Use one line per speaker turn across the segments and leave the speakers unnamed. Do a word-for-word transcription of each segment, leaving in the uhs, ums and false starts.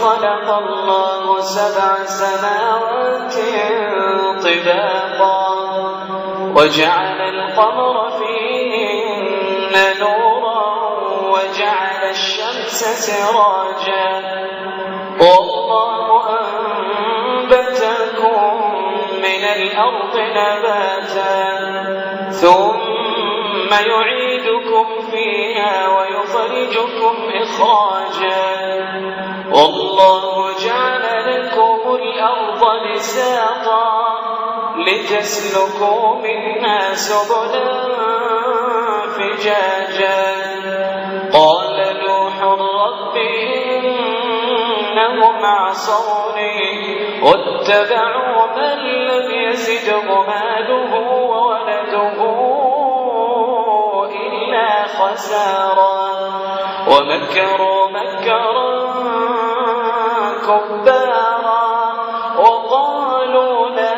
خلق الله سبع سماوات طباقا وجعل القمر فيهن نورا وجعل الشمس سراجا والله أنبتكم من الأرض نباتا ثم يعيدكم فيها ويخرجكم إخراجا والله جعل لكم الأرض بساطا لتسلكوا منها سبلا فجاجا قال نوح رب إنهم عصوني واتبعوا من لم يزده ماله وولده إلا خسارا ومكروا مكرا كبارا وقالوا لا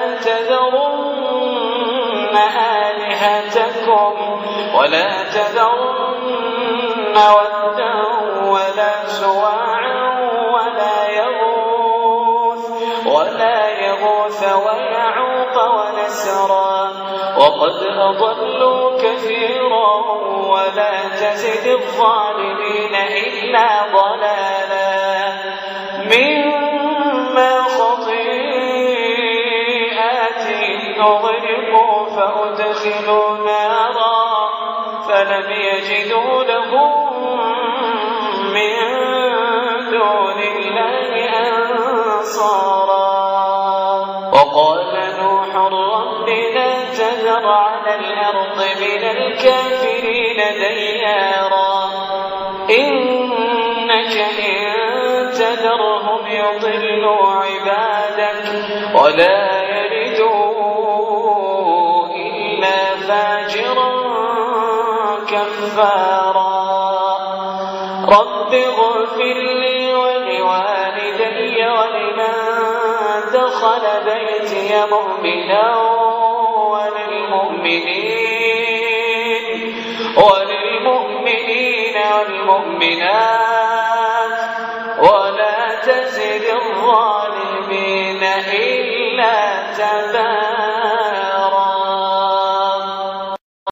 تذرن آلهتكم ولا تذرن ودا ولا سواعا ولا يغوث ولا يغوث ويعوق ونسرا وقد أضلوا كثيرا ولا تزد الظالمين إلا ضلالا مما خطيئاتهم أغرقوا فأدخلوا نارا فلم يجدوا لهم من دون الله أنصارا وقال نوح رب لا تذر على الأرض من الكافرين ديارا إنك إن تذرهم يضلوا عبادك ولا يلدوا إلا فاجرا كفارا رب اغفر لي ولوالدي ولمن دخل بيتي مؤمنا وللمؤمنين وللمؤمنين والمؤمنات ولا تزد الظالمين